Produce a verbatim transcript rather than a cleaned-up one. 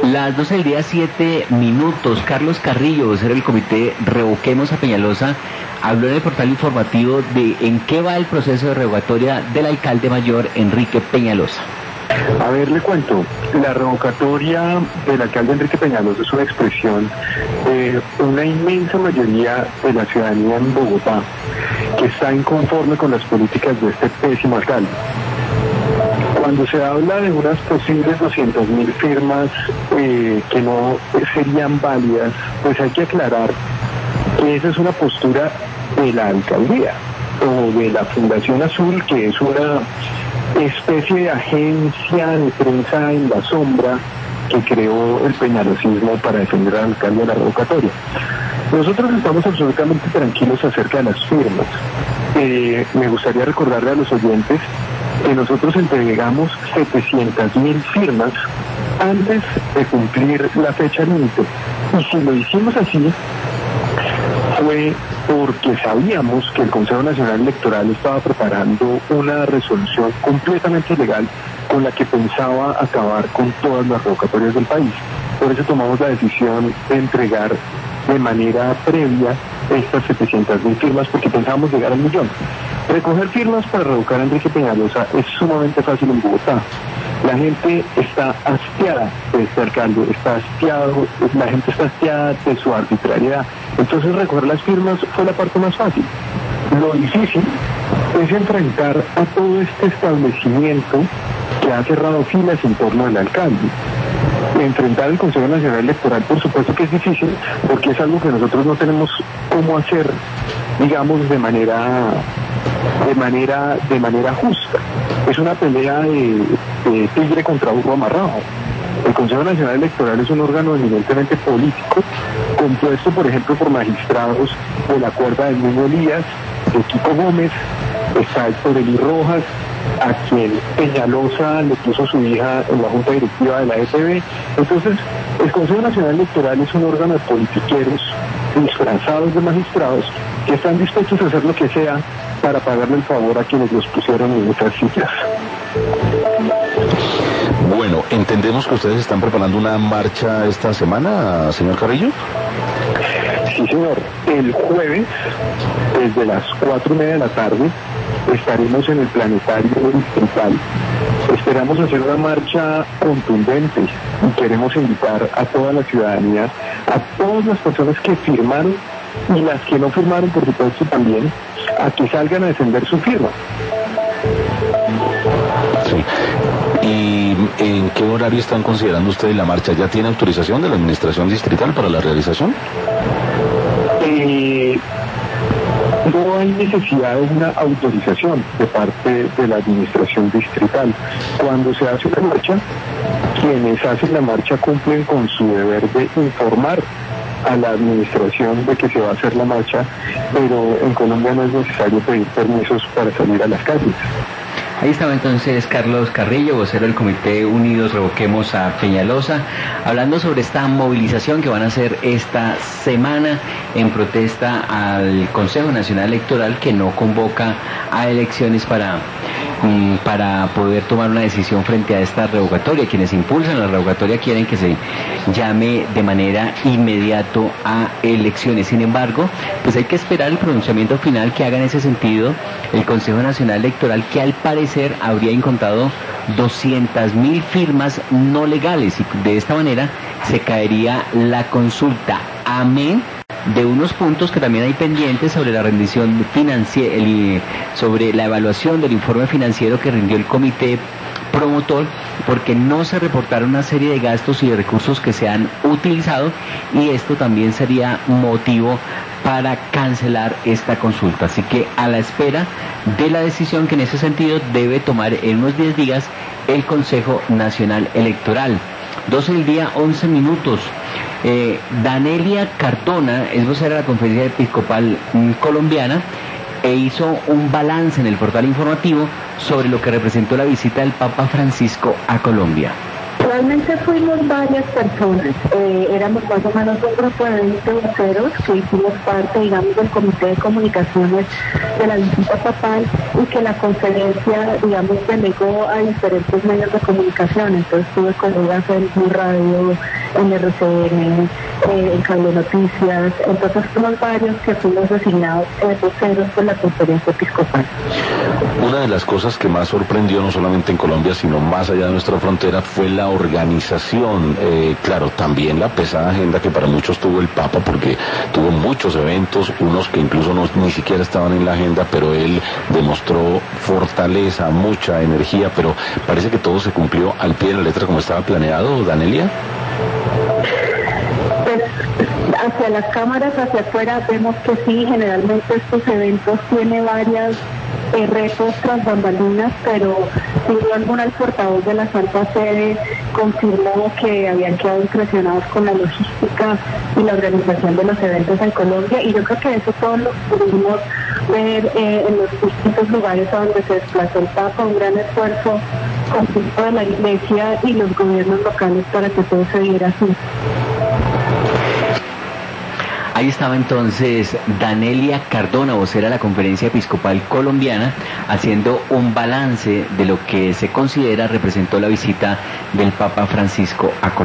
Las doce del día, siete minutos. Carlos Carrillo, vocero del comité Revoquemos a Peñalosa, habló en el portal informativo de en qué va el proceso de revocatoria del alcalde mayor Enrique Peñalosa. A ver, le cuento, la revocatoria del alcalde Enrique Peñalosa es una expresión de una inmensa mayoría de la ciudadanía en Bogotá que está inconforme con las políticas de este pésimo alcalde. Cuando se habla de unas posibles doscientas mil firmas eh, que no serían válidas, pues hay que aclarar que esa es una postura de la alcaldía o de la Fundación Azul, que es una especie de agencia de prensa en la sombra que creó el peñalosismo para defender al alcalde de la revocatoria. Nosotros estamos absolutamente tranquilos acerca de las firmas. Eh, me gustaría recordarle a los oyentes que nosotros entregamos setecientas mil firmas antes de cumplir la fecha límite. Y si lo hicimos así, fue porque sabíamos que el Consejo Nacional Electoral estaba preparando una resolución completamente ilegal con la que pensaba acabar con todas las revocatorias del país. Por eso tomamos la decisión de entregar de manera previa estas setecientas mil firmas, porque pensábamos llegar al millón. Recoger firmas para revocar a Enrique Peñalosa es sumamente fácil en Bogotá. La gente está hastiada de este alcalde, está hastiado, la gente está hastiada de su arbitrariedad. Entonces recoger las firmas fue la parte más fácil. Lo difícil es enfrentar a todo este establecimiento que ha cerrado filas en torno al alcalde. Enfrentar al Consejo Nacional Electoral, por supuesto que es difícil, porque es algo que nosotros no tenemos cómo hacer, digamos, de manera de manera de manera justa. Es una pelea de, de tigre contra burro amarrado. El Consejo Nacional Electoral es un órgano eminentemente político, compuesto, por ejemplo, por magistrados de la cuerda del Niño Elías, de Kiko Gómez, está Héctor Eli Rojas, a quien Peñalosa le puso su hija en la junta directiva de la E P B. Entonces, el Consejo Nacional Electoral es un órgano de politiqueros disfrazados de magistrados que están dispuestos a hacer lo que sea para pagarle el favor a quienes los pusieron en otras sillas. Bueno, entendemos que ustedes están preparando una marcha esta semana, señor Carrillo. Sí, señor. El jueves, desde las cuatro y media de la tarde, estaremos en el planetario distrital. Esperamos hacer una marcha contundente y queremos invitar a toda la ciudadanía, a todas las personas que firmaron y las que no firmaron, por supuesto, también, a que salgan a defender su firma. Sí. ¿Y en qué horario están considerando ustedes la marcha? ¿Ya tiene autorización de la administración distrital para la realización? Eh, no hay necesidad de una autorización de parte de la administración distrital. Cuando se hace una marcha, quienes hacen la marcha cumplen con su deber de informar a la administración de que se va a hacer la marcha, pero en Colombia no es necesario pedir permisos para salir a las calles. Ahí estaba entonces Carlos Carrillo, vocero del Comité Unidos Revoquemos a Peñalosa, hablando sobre esta movilización que van a hacer esta semana en protesta al Consejo Nacional Electoral, que no convoca a elecciones para, um, para poder tomar una decisión frente a esta revocatoria. Quienes impulsan la revocatoria quieren que se llame de manera inmediato a elecciones. Sin embargo, pues hay que esperar el pronunciamiento final que haga en ese sentido el Consejo Nacional Electoral, que al parecer habría encontrado doscientas mil firmas no legales, y de esta manera se caería la consulta, amén de unos puntos que también hay pendientes sobre la rendición financiera, sobre la evaluación del informe financiero que rindió el comité promotor, porque no se reportaron una serie de gastos y de recursos que se han utilizado, y esto también sería motivo para cancelar esta consulta. Así que a la espera de la decisión que en ese sentido debe tomar en unos diez días el Consejo Nacional Electoral. doce del día, once minutos. Eh, Danelia Cardona es vocera de la Conferencia Episcopal Colombiana e hizo un balance en el portal informativo sobre lo que representó la visita del Papa Francisco a Colombia. Realmente fuimos varias personas, eh, éramos más o menos un grupo de veinte voceros que hicimos parte, digamos, del comité de comunicaciones de la visita papal y que la conferencia, digamos, delegó a diferentes medios de comunicación. Entonces tuve colegas en Blue Radio, en R C N, eh, en Cable Noticias, entonces fuimos varios que fuimos designados eh, voceros por la conferencia episcopal. Una de las cosas que más sorprendió, no solamente en Colombia, sino más allá de nuestra frontera, fue la organización. Eh, claro, también la pesada agenda que para muchos tuvo el Papa, porque tuvo muchos eventos, unos que incluso no, ni siquiera estaban en la agenda, pero él demostró fortaleza, mucha energía, pero parece que todo se cumplió al pie de la letra como estaba planeado, Danelia. Pues hacia las cámaras, hacia afuera, vemos que sí, generalmente estos eventos tienen varias eh, retos tras bambalinas, pero sin duda alguna el portavoz de la Santa Sede confirmó que habían quedado impresionados con la logística y la organización de los eventos en Colombia, y yo creo que eso todos lo pudimos ver eh, en los distintos lugares a donde se desplazó el Papa, un gran esfuerzo conjunto de la Iglesia y los gobiernos locales para que todo se diera así. Ahí estaba entonces Danelia Cardona, vocera de la Conferencia Episcopal Colombiana, haciendo un balance de lo que se considera representó la visita del Papa Francisco a Colombia.